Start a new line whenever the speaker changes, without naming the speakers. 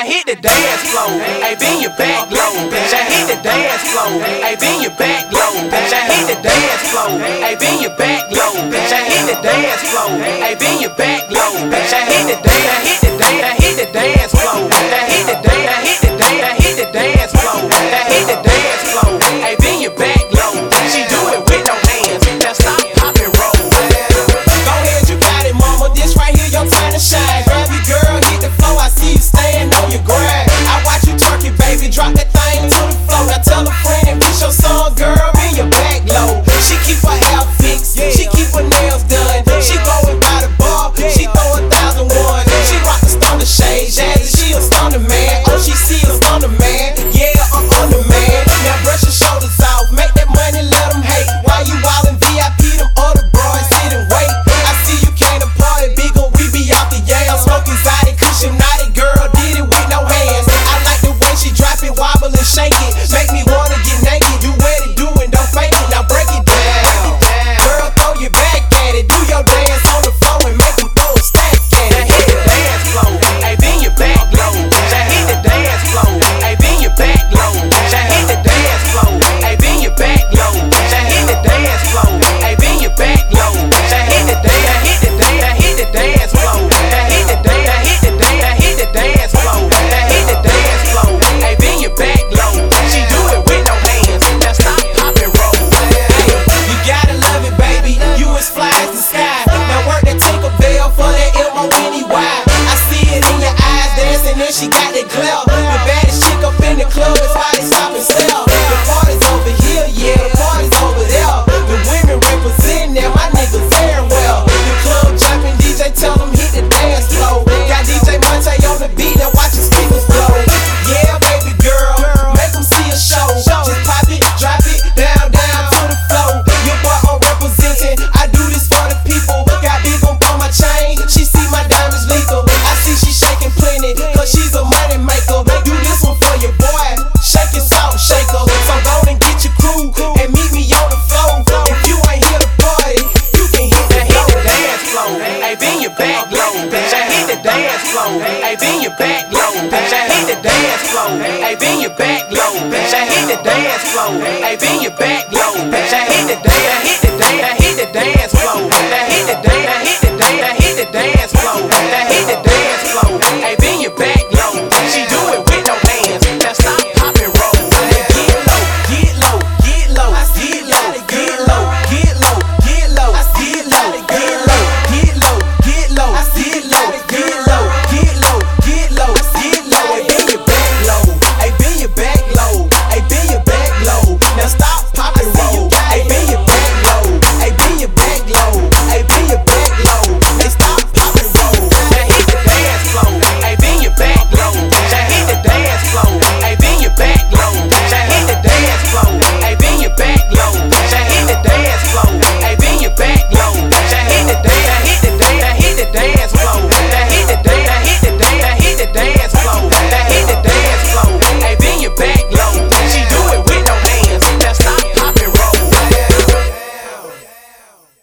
hit the dance floor. Hey, bend your back low. Say hit the dance floor. Hey, bend your back low. Say hit the dance floor. Hey, bend your back low. Say hit the dance floor. Hey, bend your back low. Say hit the dance, hit the dance, hit the dance floor. Hit the dance, hit the dance, hit the dance floor. Hit the dance floor. Hey, bend your back low. She do it with no hands. Now stop, pop and roll.
Go ahead, you got it, mama. This right here, your time to shine. Grab your girl, hit the floor. I see you staying on your grind. I watch you twerk it, baby. Drop that thing to the floor. Now tell a friend and it's your song, girl. Bend your back low. She keep her hair fixed. She keep her nails done. She going by the bar. She throw 1,001. She rock the stunner shade. Jazzy, she a stunner man. Oh, she see a stunner man. Yeah, I'm on the man. Now brush your shoulders off. Make that money, let them hate. While you wildin' VIP, them other bros sit and wait. I see you came to party, big ol' we be off the yam. Smoke exotic, cushion naughty, girl did it with no hands. I like the way she drop it, wobble and shake it. Make me wanna get naked. You wet it, do it, don't fake it. Now break it down. Girl, throw your back at it. Do your dance on the floor and make them throw a stack at it.
Hit the dance floor. Hey, bend your back low. Say hit the dance floor. Hey, bend your back low. Say hit the dance floor. Hey, bend your back low. Say hit the dance floor. Hey, bend your back low. Say hit the dance, hit the dance, hit the dance floor. Hit the dance, hit the dance, hit the dance floor. Hit the dance floor. Hey, bend your back low. She do it with no hands. Now stop, pop and roll.
You gotta love it, baby. You as fly as the sky. Now work that Tinkerbell for that M-O-N-E-Y. I see it in your eyes dancing and she got that glare. The baddest chick up in the club is how they stop and sell. The party's over here, yeah, the party's over there. The women representing there, my niggas very well. The club jumping, DJ tell them hit the dance floor. Got DJ Monte on the beat, now watch the speakers blow. Yeah, baby girl, make them see a show. Just pop it, drop it, down, down to the floor. Your boy on representing, I do this for the people. Got big on my chain, she see my diamonds lethal. I see she shaking plenty, cause she's a money maker. Do this one for your boy, shake it, salt shaker. So go and get your crew and meet me on the floor. If you ain't here to party, you can hit the
Dance floor. Hey, bend your back low. Say hit the dance floor. Hey, bend your back low. Say hit the dance floor. Hey, bend your back low. Say hit the dance floor. Hey, bend your back low. Say hit the dance.